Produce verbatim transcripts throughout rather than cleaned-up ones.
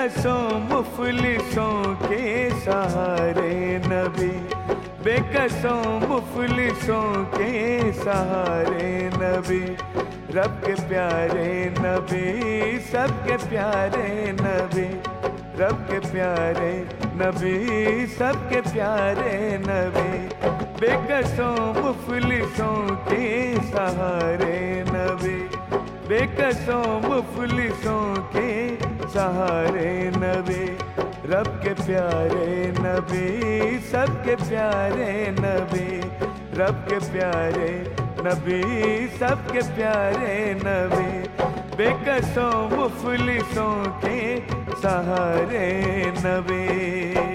बेकसों मुफलिसों के सहारे नबी, बेकसों मुफलिसों के सहारे नबी, रब के प्यारे नबी, सबके प्यारे नबी, रब के प्यारे नबी, सबके प्यारे नबी, बेकसों मुफलिसों के सहारे नबी, बेकसों मुफलिसों के सहारे नबी, रब के प्यारे नबी, सबके प्यारे नबी, रब के प्यारे नबी, सबके प्यारे नबी, बेकसों मुफलिसों के सहारे नबी।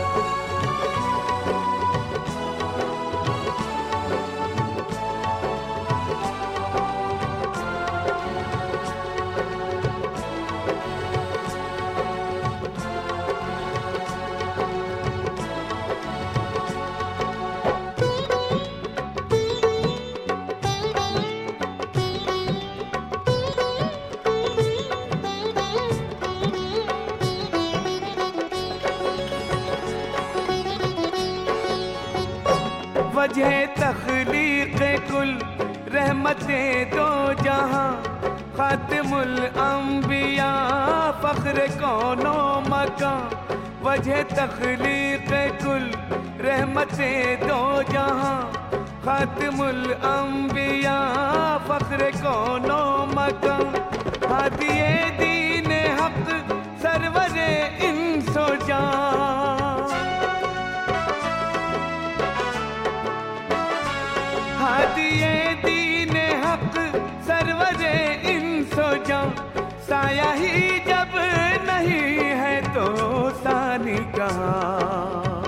वजह तख्लीक़ कुल रहमते दो जहां, खातिमुल अंबिया फख्र कौनो मकां। वजह तख्लीक़ कुल रहमते दो जहां, खातिमुल अंबिया फख्र कौनो मकां। हादिए दीन हक सरवरे इंसो जान, हादिए दीन हक सरवरे इंसो जान। साया ही जब नहीं है तो सानी कहाँ,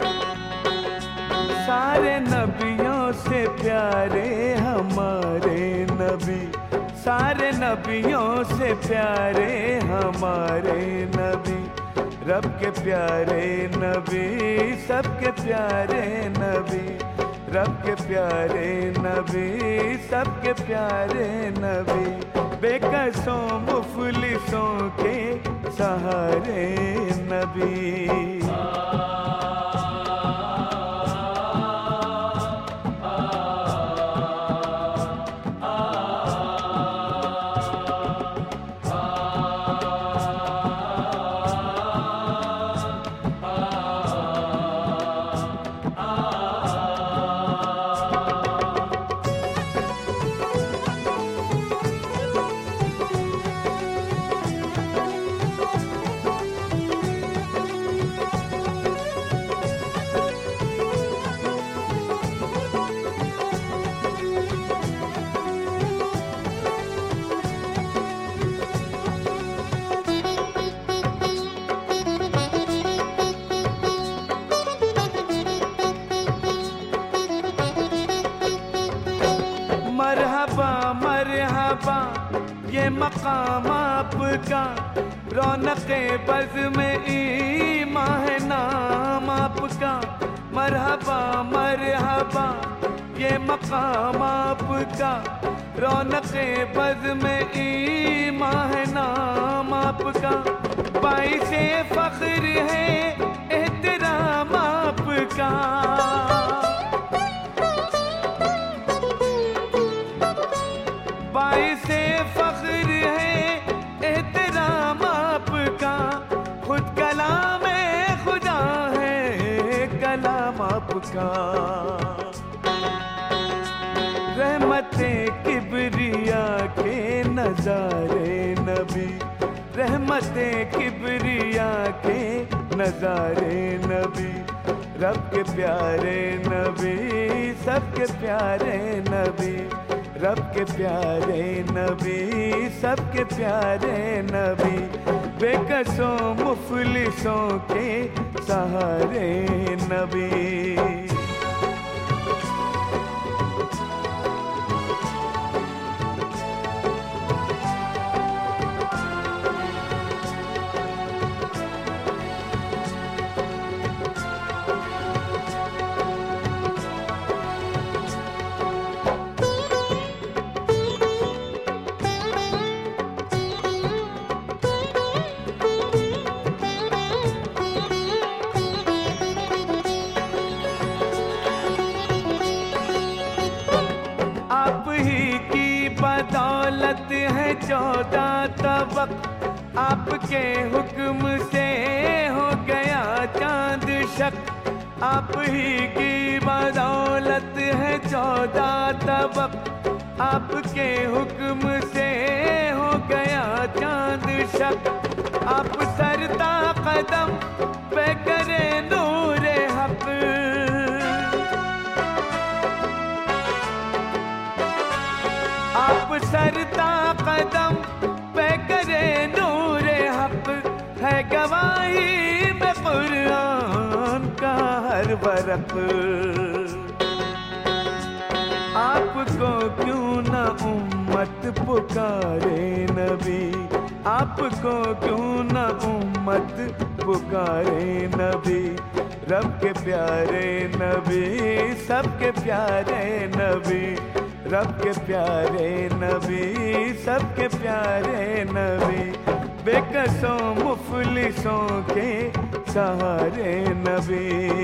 सारे नबियों से प्यारे हमारे नबी, सारे नबियों से प्यारे हमारे नबी, रब के प्यारे नबी, सबके प्यारे नबी, रब के प्यारे नबी, सबके प्यारे नबी, बेकसों मुफलिसों के सहारे नबी। मरहबा मरहबा ये मकाम आपका, रौनक़े बज़ में ईमां है नाम आपका। मरहबा मरहबा ये मकाम आपका, रौनक़े बज़ में ईमां है नाम आपका। बाइसे फ़ख्र है एहतराम आपका, बाइसे फ़ख्र है एहतराम आपका। खुद कलाम खुदा है कलाम आपका, रहमते किबरिया के नज़ारे नबी, रहमते किबरिया के नज़ारे नबी, रब के प्यारे नबी, सबके प्यारे नबी, रब के प्यारे नबी, सबके प्यारे नबी, बेकसों मुफलिसों के सहारे नबी। हैं चौदह तबक, आपके हुक्म से हो गया चांद शक। आप ही की बदौलत है चौदह तबक, आपके हुक्म से हो गया चांद शक। आप सरता कदम पे करे नूरे हक, आप सरता कदम पे करे नूरे हक। है गवाही में कुरान का हर बरक। आपको क्यों न उम्मत पुकारे नबी, आपको क्यों न उम्मत पुकारे नबी। रब के प्यारे नबी, सबके प्यारे नबी, रब के प्यारे नबी, सबके प्यारे नबी। बेकसों मुफलिसों के सहारे नबी।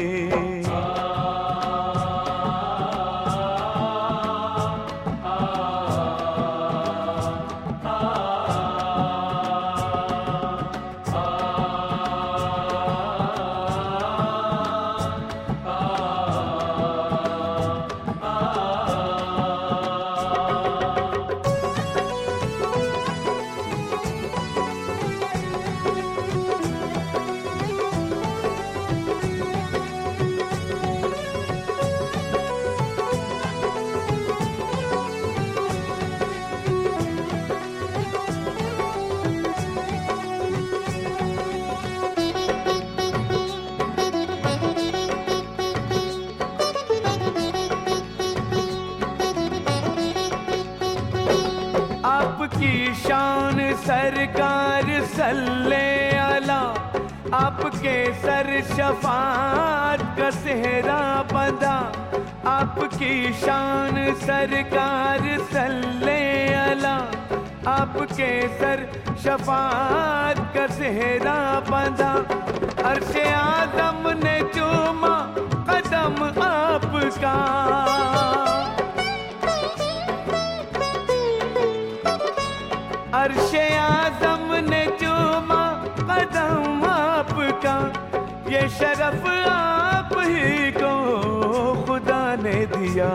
आपकी शान सरकार सल्ले अला, आपके सर शफाअत का सेहरा बंधा। आपकी शान सरकार सल्ले अला, आपके सर शफाअत का सेहरा बंधा। अर्शे आज़म ने चूमा कदम आपका, अर्शे आज़म ने चूमा कदम आपका। ये शरफ आप ही को खुदा ने दिया।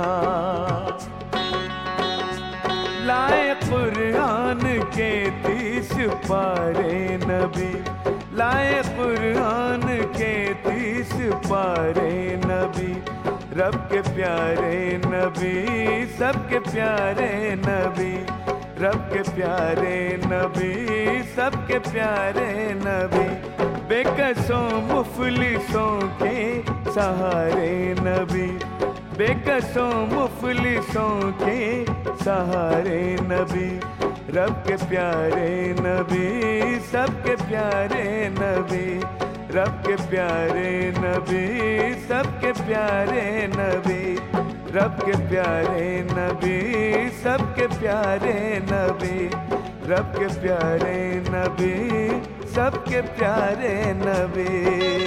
लाए कुरान के तीस पारे नबी, लाए कुरान के तीस पारे नबी। रब के प्यारे नबी, सबके प्यारे नबी, रब के प्यारे नबी, सबके प्यारे नबी। बेकसों मुफलिसों के सहारे नबी, बेकसों मुफलिसों के सहारे नबी। रब के प्यारे नबी, सबके प्यारे नबी, रब के प्यारे नबी, सबके प्यारे नबी। रब के प्यारे नबी, सबके प्यारे नबी, रब के प्यारे नबी, सबके प्यारे नबी।